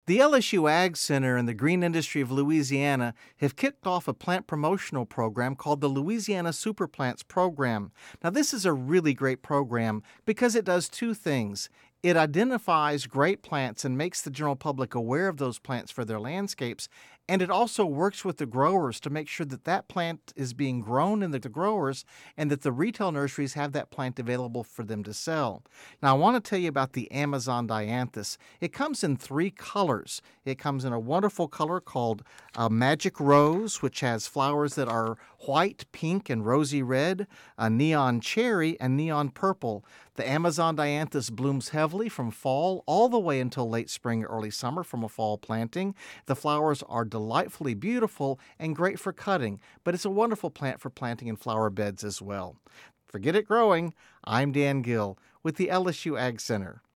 The LSU Ag Center and the Green Industry of Louisiana have kicked off a plant promotional program called the Louisiana Superplants Program. Now, this is a really great program because it does two things. It identifies great plants and makes the general public aware of those plants for their landscapes, and it also works with the growers to make sure that that plant is being grown in the growers and that the retail nurseries have that plant available for them to sell. Now, I want to tell you about the Amazon dianthus. It comes in three colors. It comes in a wonderful color called Magic Rose, which has flowers that are white, pink, and rosy red, neon cherry, and neon purple. The Amazon dianthus blooms heavily from fall all the way until late spring, early summer from a fall planting. The flowers are delightfully beautiful and great for cutting, but it's a wonderful plant for planting in flower beds as well. Forget it growing. I'm Dan Gill with the LSU Ag Center.